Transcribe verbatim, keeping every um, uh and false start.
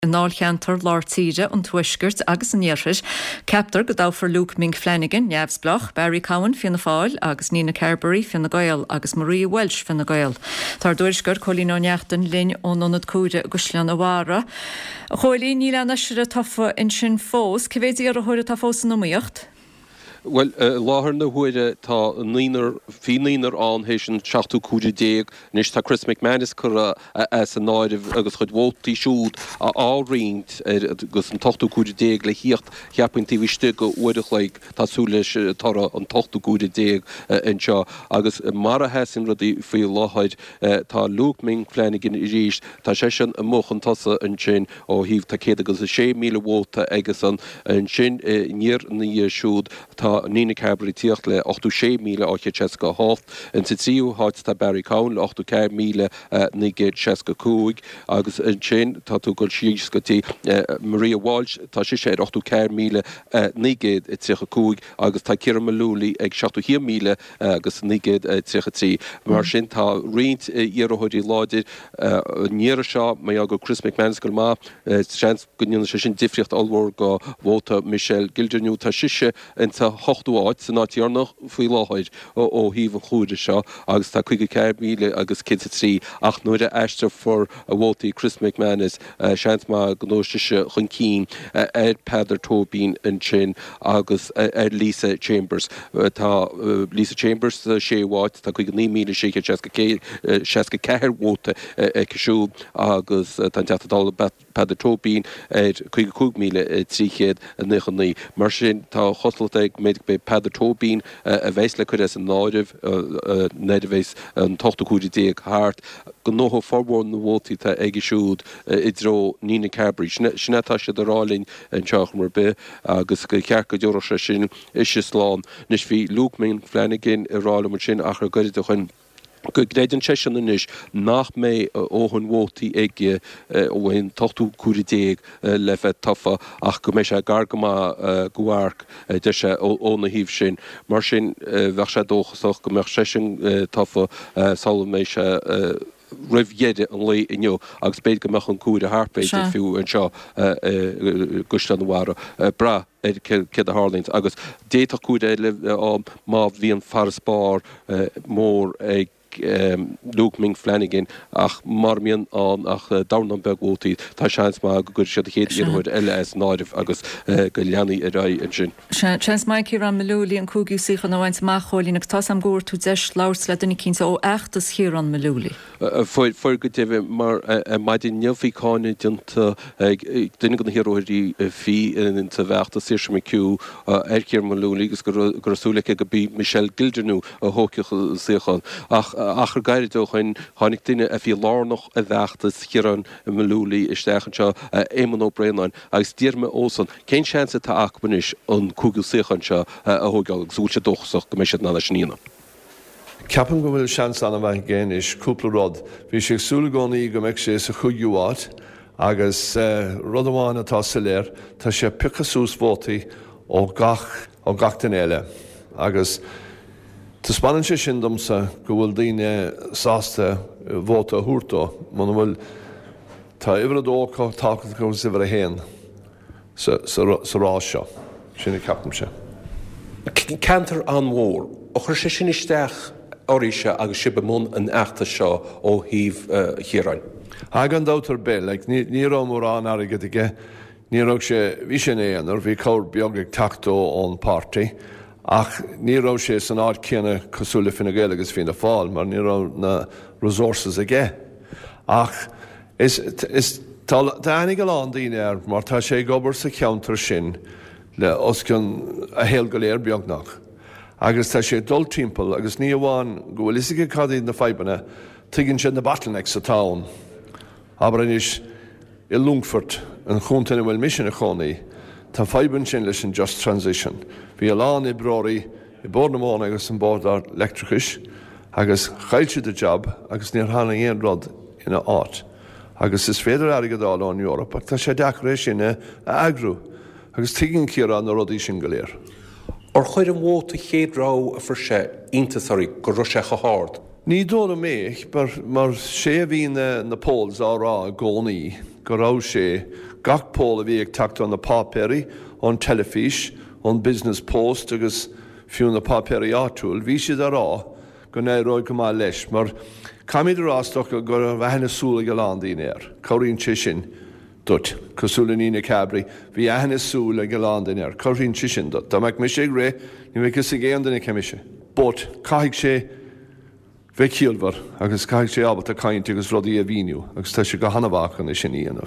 Náil cheantar lár tíre an tuisgurt agus an níorthis, Captar go dáfar Luke Ming Flanagan, Neamhsblach, Barry Cowan fin na fáil agus Nina Carberry fin na Gael agus Maria Welsh fin na Gael. Tar dúisgur cholín ó neachtain linn ó nonad cúide agus lean a bhara. Cholín ní leanna siad a tafa in sin fós, cévéidí ar a chuir a ta fós an nóíocht? Well, uh, láthar na huaire tá nínar fi nínar an hééis an seachtú cúide déag, níos tá Chris McManus chur as an náidh agus chud bhótaí siúd a árínt agus an tochtú cúide déag le hiocht cheappaintí bhiste go uideach le tásúlis tara an tochtú cúide déag in seo agus mar a hesin rudí faoi láthid tá Luke Ming Flanagan i ríist tá sé sin a mochan tasa an sin ó híomh tá céad agus a sé míle bhóta agus an sin níor ní siúd tá Nina Carberry tíocht le ochtú sé míle áche Cheska Hoft in sa tríú háit tá Barry Cowan le ochtú ceir míle nigéad Cheska cúig agus an sin tá tú goil síos gotí Maria Walsh tá si sé ochtú ceir míle nigéad trícha cúig agus tá Ciara Malúlaí ag seachtú hí míle agus nigéad trícha trí. Mar sin tá riint iarthóidí láidir níara seo mé a go Chris McManus go má seans gonne sé sin difriocht allhór go bhóta Michelle Gildernew tá siise in tá hochtú áit san átíarnach faoi láthid ó híomh an chúide seo agus tá chuige ceir míle agus cinta trí ach nuair a eiste for a bhótaí Chris McManus seans má gnóiste chun cín ar Peadar Tóibín an sin agus ar Lisa Chambers. Tá Lisa Chambers sé bháit tá chuige ní míle sé seaca ceir bhóta cisiú agus tá teachtadála Peadar Tóibín ar chuige cúg míle tríchéad a nuchaní. Mar sin tá choslaigh méid be Peadar Tóibín a bheits le chuir as an náidh néidirhééis an tochtú cúide déag háart go nóth forbhór na bhótaí tá ag siúd i dro Nina Carberry. Sinnatá sé arálinn an teach mar be agus go cear go deora sé sin is se sláán. Nis bhí Luke Ming Flanagan i rála mar sin achar goide do chun go gréid an seisian inis nach mé óhann bhótaí ige ó bhain tochtú cúide déag le bheith tafa ach go mé sé gargamá gohharc de sé ó na híomh sin. Mar sin bheith sé dóchasach go mé seisian tafa saola mé sé rihhéide an lé inniu agus béad go meach an cúide harpéid fiú an seo gustan bhara bra cé a Harlíns agus déach cúide le má bhíon farspár mór ag Um, Luke Ming Flanagan ach marmion an ach uh, darnan begótaí tá seans má go gur siad a chéad iarhuiid eile as náidh agus uh, go leanaí a ra an sin. Seans mai Ciara Malúlaí an cúgiú sicha nó bhaint mácholín agus tá am gúir tú deis láirs le duna cinnta ó achtas Ciara Malúlaí. Fuir go dtih mar maidin neamhíáine dionta duine go na hiróirí fi in sa bheachta sé sem ciú ar Ciara Malúlaí agus gur súla go bí Michelle Gildernew a hóceach siochan ach achar gaiiridó chuin tháinig duine a bhí lánach a bheachtas Ciara Malúlaí isteachchan seo éman ó Breanán agus díirrma ósan cén seansa tá achbanis an cúgiú siochan seo a thógáil agus úl sé dóchasach go méisiad ná sníana. Ceapan go bhfuil seans anna bheith géin is cúpla rud. Bhí sé súla gcónaí go meic sé sa chugiúáit agus rud amháin atá sa léir tá sé picasús bhótaí ó gach ó gach den éile agus tá spann sé sin domsa go bhfuil daoine sásta bhóta thuúrtó man bhfuil tá ihre dócha tácha go sa bhar a héin sa rá seo sinna ceapam se. Cantar an mhór ó chuir sé sin isteach áise agus sibh mún an eachta seo ó híomh chiaráin. Ag an dátar bé, le ní rá mórrán aige ige, ní rá sé bhí sin éanaar bhí cóir beag ag tachtó ón pártaí ach ní rá sé san áit céanna cosúla fina gaile agus fina fáil mar ní rá na resources aige. Ach is tánig go lán daoine ar mar tá sé gobar sa ceantar sin le oscin a héal go léir beagnach. Agus tá sé dul timppel agus ní bháin go bhfuil isige cadí na feibanna tuigann sin na Bottleneck sa tán. Aber is i Lungfurt an chuntainna bhfuil mission a chonaí tá feibann sin leis an Just Transition. Bhí a lán i broí i bórnamáin agus an bórdar electricus agus chailte de job agus níor hána éon rud ina áit. Agus is féidir aige dáil an Europa, ach tá sé deacaréis sinna a agrú agus tuigann Ciara na rudí sin go léir. Or chuir an bhóta chéadrá a fir sé intasarí go ruisecha háard. Ní dóla méich mar sé bhí na, na póls árá a gcónaí go rá sé gach póla bhí ag tacht an na pápéirí ón telefís, ón Business Post agus fiú na pápéirí áitiúil, bhí siad ará go né roiid go má leis, mar camid arástoch go gur bheithna súla go lándaín air, choiríonn sé sin dut, cosúla nína cabrí, bhí aithna súla go lándaín air, choiríonn sé sin dut. Tá meid me sé ré, ní bheith cos i ggéan dana ceimise. Bot, caiig sé bheith cialbar, agus caiig sé ábhat a caint agus rudaí a bhíniu, agus tá sé go hanabhachan is sin íanamh.